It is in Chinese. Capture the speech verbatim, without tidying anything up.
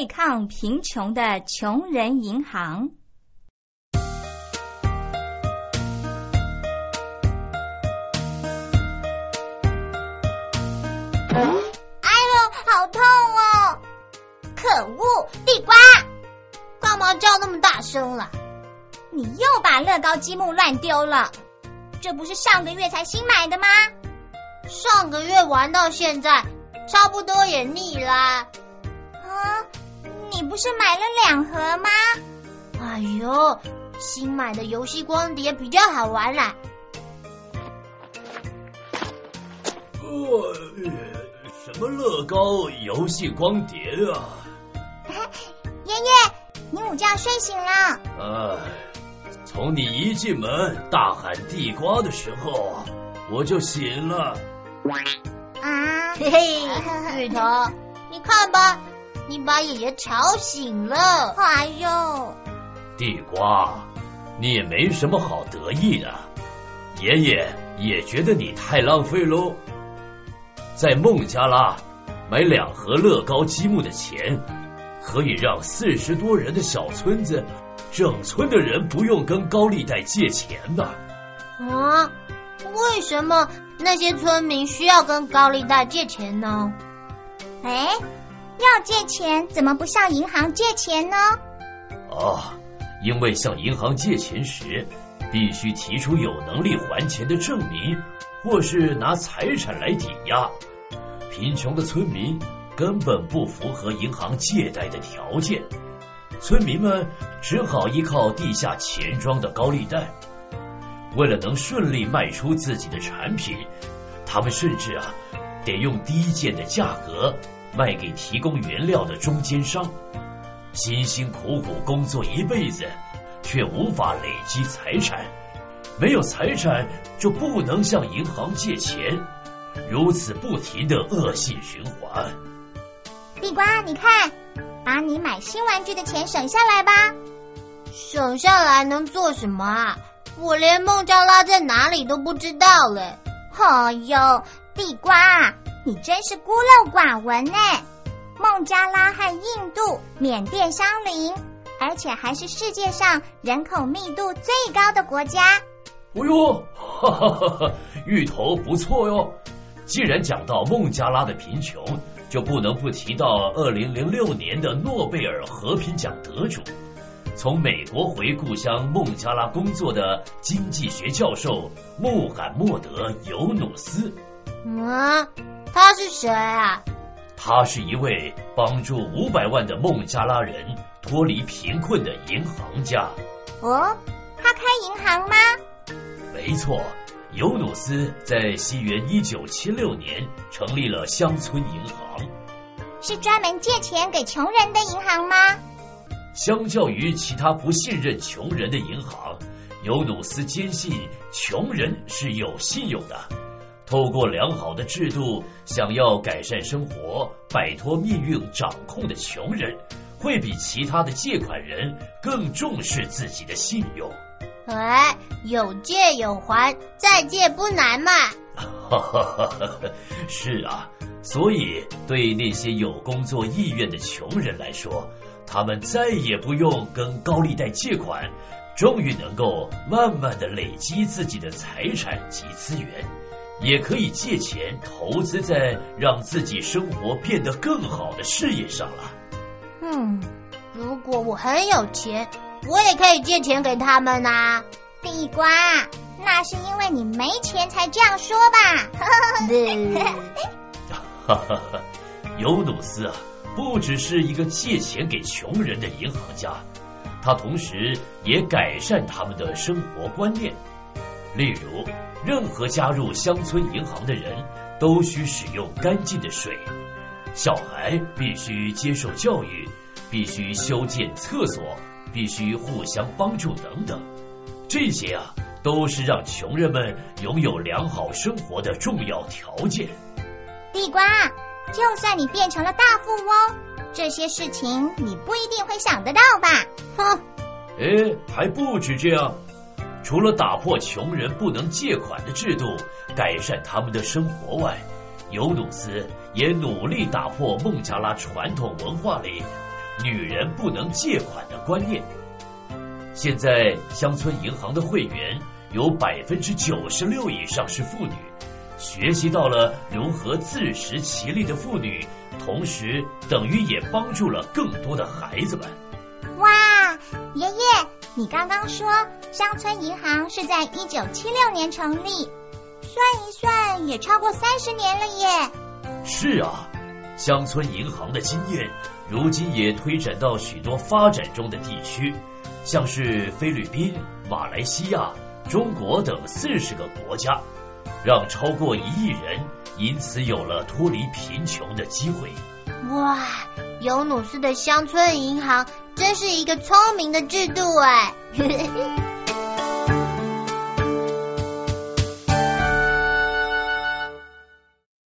对抗贫穷的穷人银行。 哎呦，好痛哦！可恶，地瓜，干嘛叫那么大声了？ 你又把乐高积木乱丢了，这不是上个月才新买的吗？ 上个月玩到现在，差不多也腻啦。 啊，你不是买了两盒吗？ 哎呦，新买的游戏光碟比较好玩啦。 呃，什么乐高游戏光碟啊？ 爷爷，你午觉睡醒了？ 哎，从你一进门大喊地瓜的时候，我就醒了。 啊， 嘿嘿，芋头，你看吧，你把爷爷吵醒了。 哎呦， 地瓜，你也没什么好得意的，爷爷也觉得你太浪费喽。在孟加拉买两盒乐高积木的钱，可以让四十多人的小村子，整村的人不用跟高利贷借钱的。 啊，为什么那些村民需要跟高利贷借钱呢？ 哎，要借钱怎么不向银行借钱呢？ 哦，因为向银行借钱时，必须提出有能力还钱的证明，或是拿财产来抵押。贫穷的村民根本不符合银行借贷的条件，村民们只好依靠地下钱庄的高利贷。为了能顺利卖出自己的产品，他们甚至啊得用低贱的价格卖给提供原料的中间商，辛辛苦苦工作一辈子，却无法累积财产，没有财产就不能向银行借钱，如此不停的恶性循环。 地瓜，你看，把你买新玩具的钱省下来吧。 省下来能做什么啊？我连孟加拉在哪里都不知道嘞。 哦哟，地瓜，你真是孤陋寡闻呢。孟加拉和印度、缅甸相邻，而且还是世界上人口密度最高的国家。 哦呦，哈哈哈哈，芋头不错哟。既然讲到孟加拉的贫穷，就不能不提到二零零六年的诺贝尔和平奖得主，从美国回故乡孟加拉工作的经济学教授穆罕默德·尤努斯。 嗯，他是谁啊？ 他是一位帮助五百万的孟加拉人脱离贫困的银行家。 哦，他开银行吗？ 没错，尤努斯在西元一九七六年成立了乡村银行。 是专门借钱给穷人的银行吗？ 相较于其他不信任穷人的银行，尤努斯坚信穷人是有信用的。透过良好的制度，想要改善生活、摆脱命运掌控的穷人，会比其他的借款人更重视自己的信用。 哎，有借有还，再借不难嘛。 哈哈哈哈，是啊，所以对那些有工作意愿的穷人来说，他们再也不用跟高利贷借款，终于能够慢慢的累积自己的财产及资源，也可以借钱投资在让自己生活变得更好的事业上了。 嗯，如果我很有钱，我也可以借钱给他们啊。 地瓜，那是因为你没钱才这样说吧？ 哈哈哈，尤努斯啊，不只是一个借钱给穷人的银行家，他同时也改善他们的生活观念。例如，任何加入乡村银行的人都需使用干净的水，小孩必须接受教育，必须修建厕所，必须互相帮助等等。这些啊，都是让穷人们拥有良好生活的重要条件。 地瓜，就算你变成了大富翁，这些事情你不一定会想得到吧？ 哼， 诶，还不止这样。除了打破穷人不能借款的制度，改善他们的生活外，尤努斯也努力打破孟加拉传统文化里女人不能借款的观念。现在乡村银行的会员有百分之九十六以上是妇女，学习到了如何自食其力的妇女，同时等于也帮助了更多的孩子们。 哇，爷爷，你刚刚说乡村银行是在一九七六年成立，算一算也超过三十年了耶。 是啊，乡村银行的经验如今也推展到许多发展中的地区，像是菲律宾、马来西亚、中国等四十个国家，让超过一亿人因此有了脱离贫穷的机会。 哇，尤努斯的乡村银行真是一个聪明的制度哎。